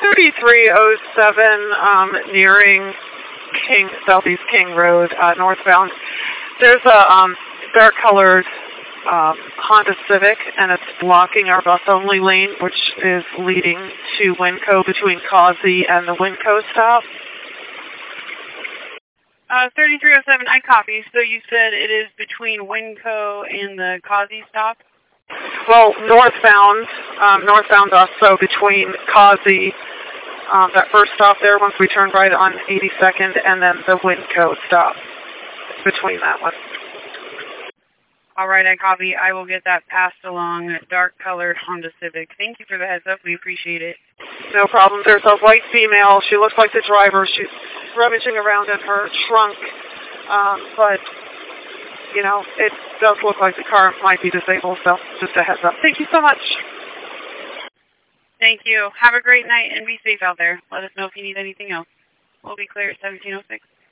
3307, nearing Southeast King Road, northbound. There's a dark-colored Honda Civic, and it's blocking our bus-only lane, which is leading to Winco between Causey and the Winco stop. 3307, I copy. So you said it is between Winco and the Causey stop? Well, northbound us, so between Causey, that first stop there, once we turn right on 82nd, and then the Winco stop. It's between that one. All right, I copy. I will get that passed along. Dark-colored Honda Civic. Thank you for the heads up. We appreciate it. No problem. There's a white female. She looks like the driver. She's rummaging around in her trunk, but, you know, it does look like the car might be disabled, so just a heads up. Thank you so much. Thank you. Have a great night and be safe out there. Let us know if you need anything else. We'll be clear at 1706.